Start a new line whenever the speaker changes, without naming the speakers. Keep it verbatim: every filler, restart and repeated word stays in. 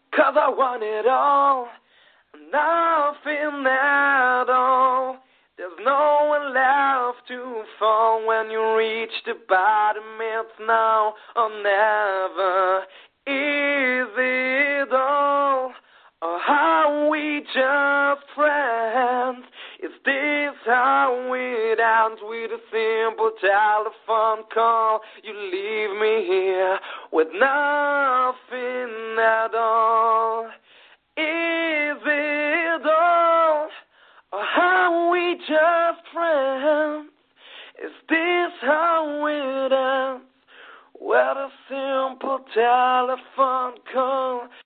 'Cause I want it all, nothing at all. There's no one left to fall when you reach the bottom. It's now or never. Is it all, or are we just friends? Is this how it ends, with a simple telephone call? You leave me here with nothing at all. Is it all, or are we just friends? Is this how it ends, with a simple telephone call?